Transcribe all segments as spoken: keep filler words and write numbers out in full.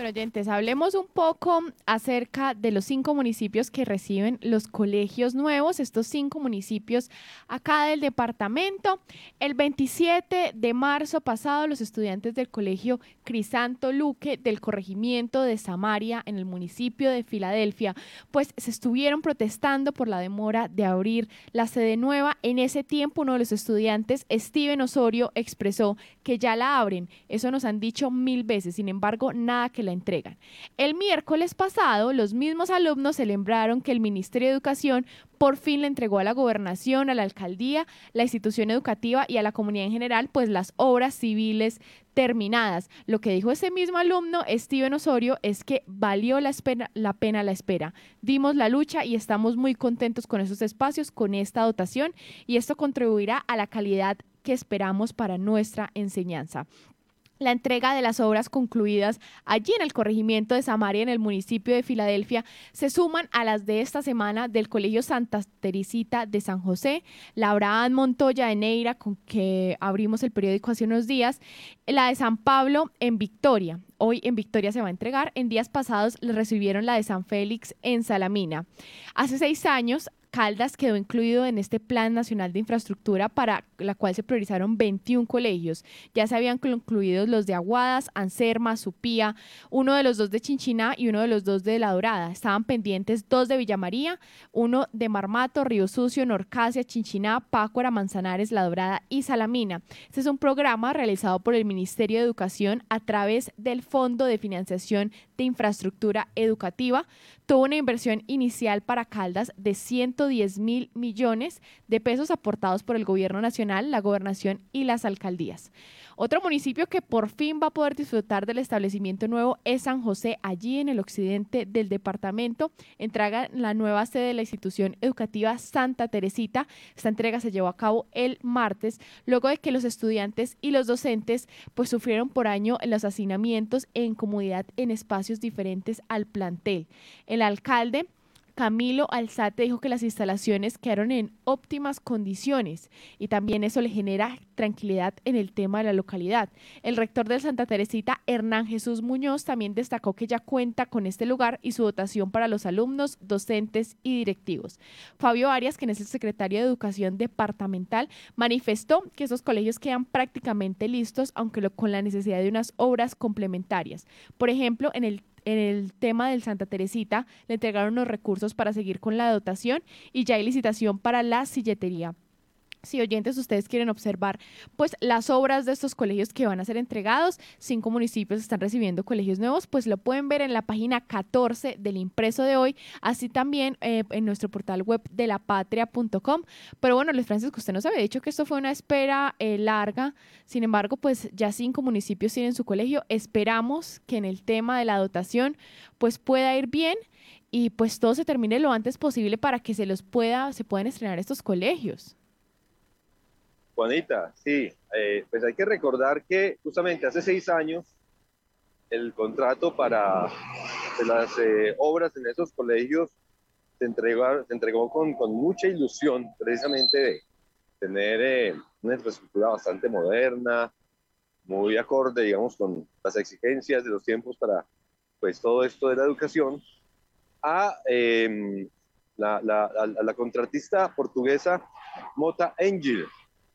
Bueno, oyentes, hablemos un poco acerca de los cinco municipios que reciben los colegios nuevos, estos cinco municipios acá del departamento. El veintisiete de marzo pasado, los estudiantes del colegio Crisanto Luque del corregimiento de Samaria en el municipio de Filadelfia, pues se estuvieron protestando por la demora de abrir la sede nueva. En ese tiempo, uno de los estudiantes, Steven Osorio, expresó que ya la abren. Eso nos han dicho mil veces, sin embargo, nada que la entregan. El miércoles pasado, los mismos alumnos celebraron que el Ministerio de Educación por fin le entregó a la gobernación, a la alcaldía, la institución educativa y a la comunidad en general, pues las obras civiles terminadas. Lo que dijo ese mismo alumno, Steven Osorio, es que valió la, espera, la pena la espera. Dimos la lucha y estamos muy contentos con esos espacios, con esta dotación, y esto contribuirá a la calidad que esperamos para nuestra enseñanza. La entrega de las obras concluidas allí en el corregimiento de Samaria, en el municipio de Filadelfia, se suman a las de esta semana del Colegio Santa Teresita de San José, la Abraham Montoya de Neira, con que abrimos el periódico hace unos días, la de San Pablo en Victoria. Hoy en Victoria se va a entregar. En días pasados le recibieron la de San Félix en Salamina. Hace seis años, Caldas quedó incluido en este Plan Nacional de Infraestructura para la cual se priorizaron veintiún colegios. Ya se habían concluido los de Aguadas, Anserma, Supía, uno de los dos de Chinchiná y uno de los dos de La Dorada. Estaban pendientes dos de Villa María, uno de Marmato, Río Sucio, Norcasia, Chinchiná, Pácuara, Manzanares, La Dorada y Salamina. Este es un programa realizado por el Ministerio de Educación a través del Fondo de Financiación de Infraestructura Educativa. Tuvo una inversión inicial para Caldas de ciento diez mil millones de pesos aportados por el gobierno nacional, la gobernación y las alcaldías. Otro municipio que por fin va a poder disfrutar del establecimiento nuevo es San José, allí en el occidente del departamento. Entrega la nueva sede de la institución educativa Santa Teresita. Esta entrega se llevó a cabo el martes, luego de que los estudiantes y los docentes pues sufrieron por año los hacinamientos e incomodidad en espacios diferentes al plantel. El alcalde Camilo Alzate dijo que las instalaciones quedaron en óptimas condiciones y también eso le genera tranquilidad en el tema de la localidad. El rector de Santa Teresita, Hernán Jesús Muñoz, también destacó que ya cuenta con este lugar y su dotación para los alumnos, docentes y directivos. Fabio Arias, quien es el secretario de Educación Departamental, manifestó que esos colegios quedan prácticamente listos, aunque lo, con la necesidad de unas obras complementarias. Por ejemplo, en el En el tema del Santa Teresita le entregaron los recursos para seguir con la dotación y ya hay licitación para la silletería. Si oyentes ustedes quieren observar pues las obras de estos colegios que van a ser entregados, cinco municipios están recibiendo colegios nuevos, pues lo pueden ver en la página catorce del impreso de hoy, así también eh, en nuestro portal web de la patria punto com. Pero bueno, Luis Francisco, usted nos había dicho que esto fue una espera eh, larga, sin embargo, pues ya cinco municipios tienen su colegio. Esperamos que en el tema de la dotación pues pueda ir bien y pues todo se termine lo antes posible para que se los pueda, se puedan estrenar estos colegios. Juanita, sí, eh, pues hay que recordar que justamente hace seis años el contrato para pues, las eh, obras en esos colegios se entregó, se entregó con, con mucha ilusión, precisamente de tener eh, una infraestructura bastante moderna, muy acorde, digamos, con las exigencias de los tiempos para pues, todo esto de la educación, a eh, la, la, a la contratista portuguesa Mota Engil.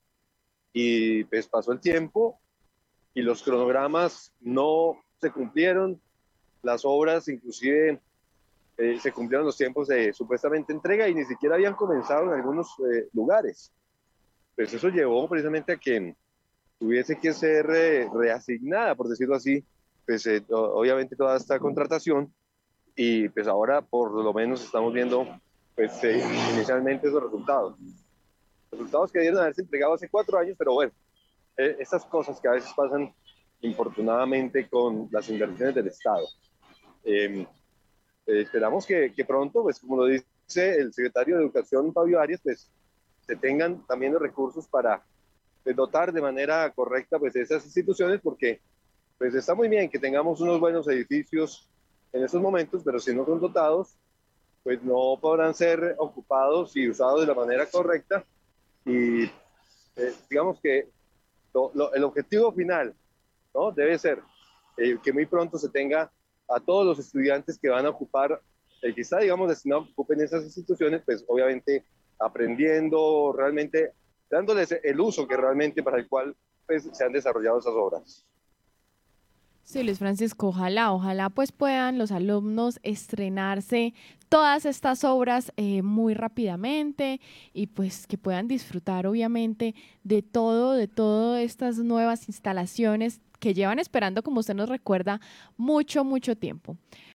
Y pues pasó el tiempo y los cronogramas no se cumplieron, las obras inclusive eh, se cumplieron los tiempos de supuestamente entrega y ni siquiera habían comenzado en algunos eh, lugares. Pues eso llevó precisamente a que tuviese que ser eh, reasignada, por decirlo así, pues eh, obviamente toda esta contratación y pues ahora por lo menos estamos viendo pues eh, inicialmente esos resultados. Resultados que debieron haberse entregado hace cuatro años, pero bueno, eh, estas cosas que a veces pasan infortunadamente con las inversiones del Estado. Eh, eh, esperamos que, que pronto, pues como lo dice el secretario de Educación, Fabio Arias, pues se tengan también los recursos para pues, dotar de manera correcta pues esas instituciones, porque pues está muy bien que tengamos unos buenos edificios en estos momentos, pero si no son dotados, pues no podrán ser ocupados y usados de la manera correcta. Y eh, digamos que lo, lo, el objetivo final, ¿no? Debe ser eh, que muy pronto se tenga a todos los estudiantes que van a ocupar, el que está, digamos, destinado a que ocupen esas instituciones, pues obviamente aprendiendo, realmente dándoles el uso que realmente para el cual pues, se han desarrollado esas obras. Sí, Luis Francisco, ojalá, ojalá pues puedan los alumnos estrenarse todas estas obras eh, muy rápidamente y pues que puedan disfrutar obviamente de todo, de todas estas nuevas instalaciones que llevan esperando, como usted nos recuerda, mucho, mucho tiempo.